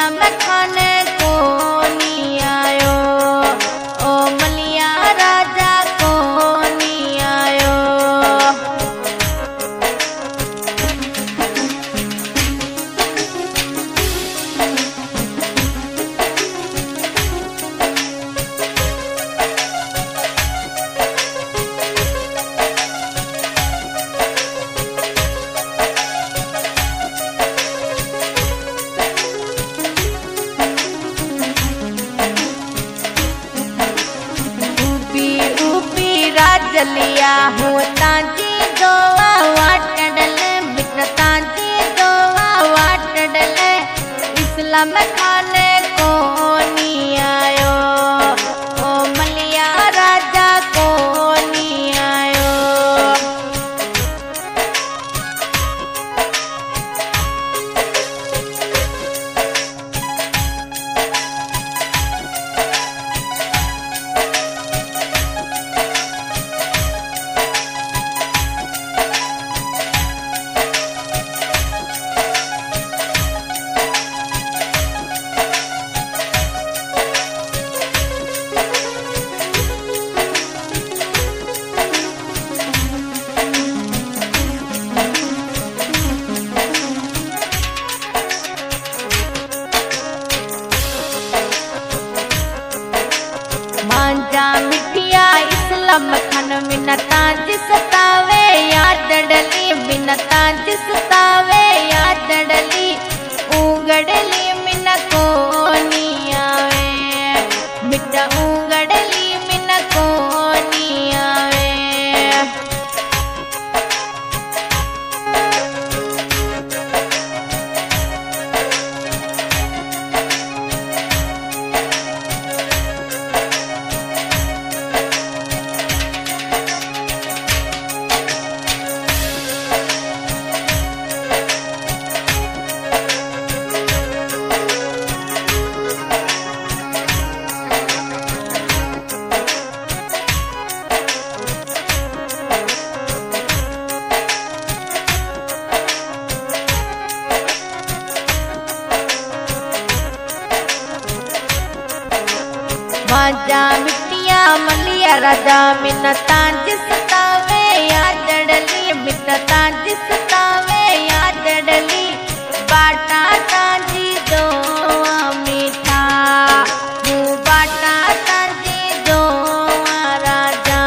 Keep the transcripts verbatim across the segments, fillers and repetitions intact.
इस्लाम खाने को नहीं आयो, ओ मलिया राजा को नहीं आयो। जलिया हूँ ताजी दोवा वाट डले बिन ताजी दोवा वाट डले इस्लाम खाने को नहीं आयो, ओ मलिया राजा को नहीं आयो। मांजा मिठिया इस्लाम खान मिन्नता जिसतावे याद डली मिन्नता जिसतावे याद डली उगड़ली मिन को नहीं आवे मिठा उगड़ली मिन को नहीं आवे। मांजा मिठिया मलिया राजा मिन्नता जिसतावे याद डली मिन्नता जिसतावे याद डली बाटा ताजी दोवा मीठा हूँ बाटा ताजी दोवा राजा।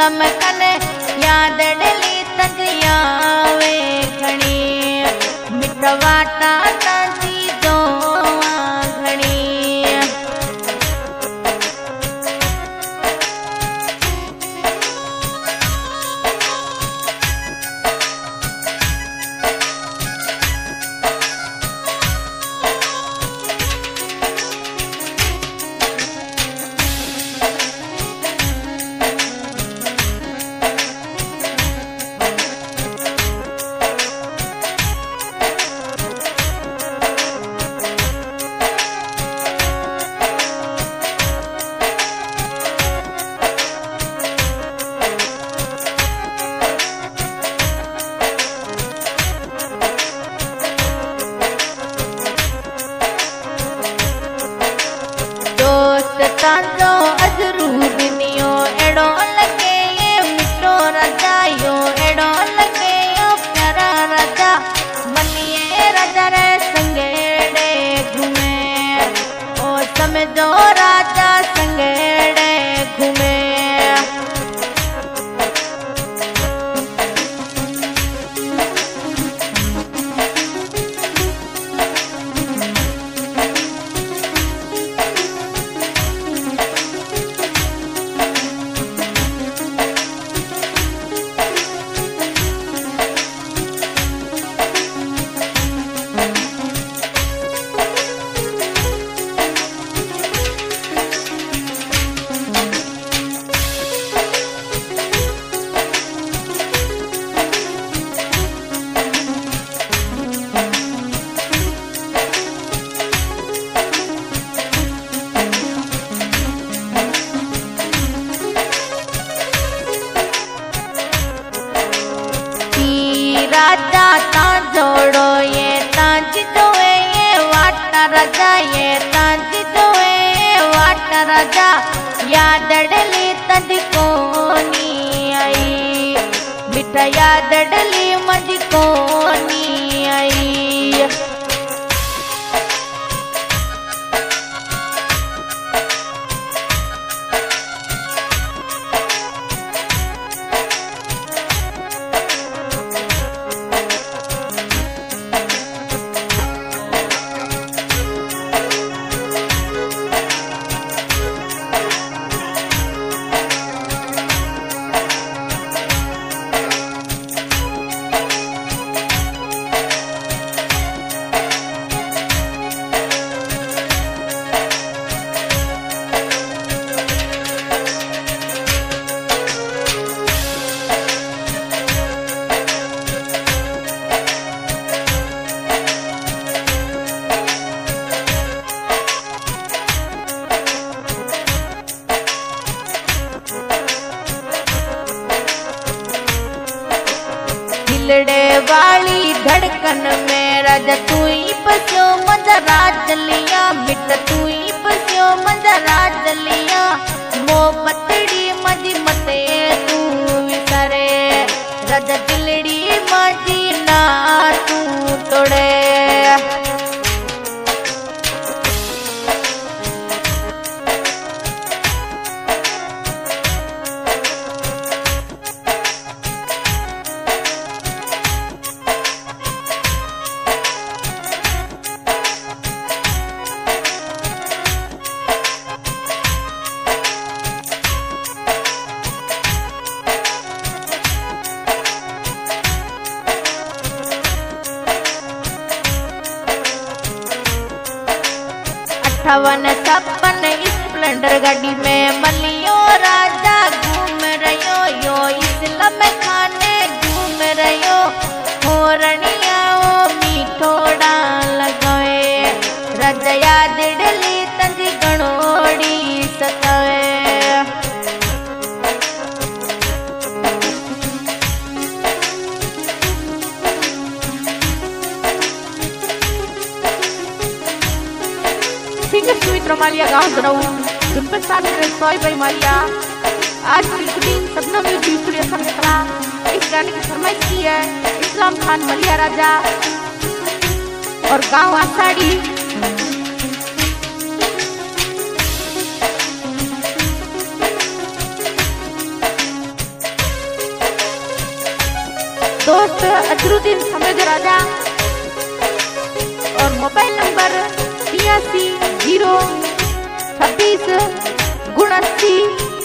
इस्लाम कने याद डली तंदियावे घणी मिठवाटा ताजी जोवा घणी तांजो अजरू दुनियो एड़ो लगे ये मिठो राजा यो एड़ो लगे यो प्यारा राजा मनिए राजा रे संगेड़े घूमे ओ समझो राजा संगेड़े घूमे राजा ता जोड़ो ये तांज जोए ये वाटा राजा ये तांज जोए ये वाटा राजा याद डली तद कोनी आई मिठा याद डली मज कोनी आई दिलड़े वाली धड़कन में राजा तू ही बस्यो मजा राज लिया बिट तू ही बस्यो मजा राज लिया मो पतड़ी मजी मते तू विसरे राजा दिलड़ी मजी ना तू तोड़े अट्ठावन छप्पन स्प्लेंडर गाड़ी में मलियो राजा घूम रहो यो इस्लाम खाने घूम रहो हो रनिया ओ मीठोड़ा लगाए राजा याद डली तंजी गणोड़ी सतावे Maria Gazdrou, Dumpesat Soy by Maria, आज की दिन सपना में दूसरी संस्था इस गाने की फरमाइश की है इस्लाम खान मलिया राजा और गांव आसाड़ी। अजरुद्दीन समेत राजा और मोबाइल नंबर तिरासी जीरो छब्बीस उनअस्सी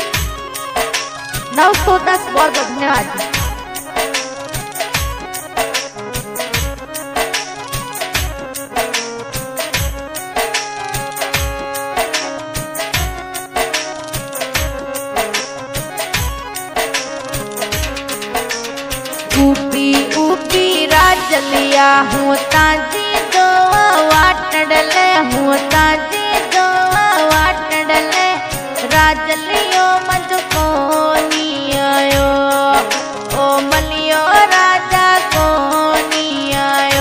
नौ सौ दस। बहुत बहुत धन्यवाद। ऊपी ऊपी राजलिया हूँ ताजी दो वाटड़ले हूँ ताजी दो वाटड़ले राजलियो मज को नी आयो ओ मलियो राजा को नी आयो।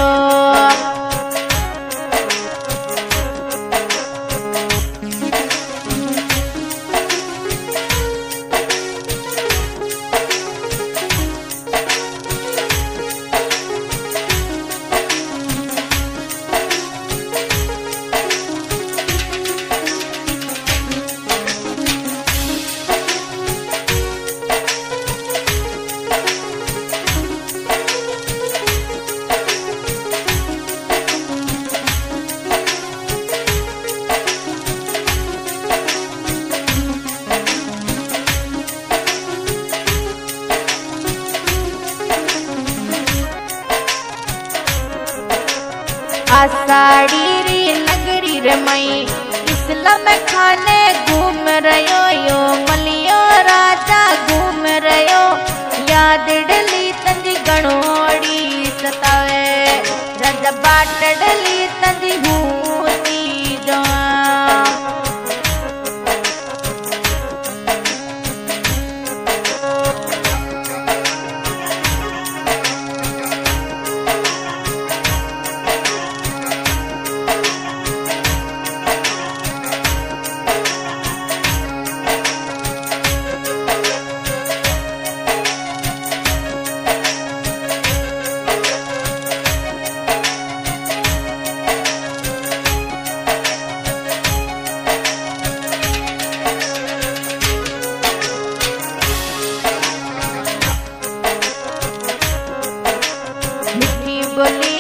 आषाढ़ी री नगरी रे मई इस्लाम खाने घूम रयो यो मलियो राजा घूम रयो याद डली तंजी गणोड़ी सतावे राजा बाट डली तंजी हूती जवा। बोली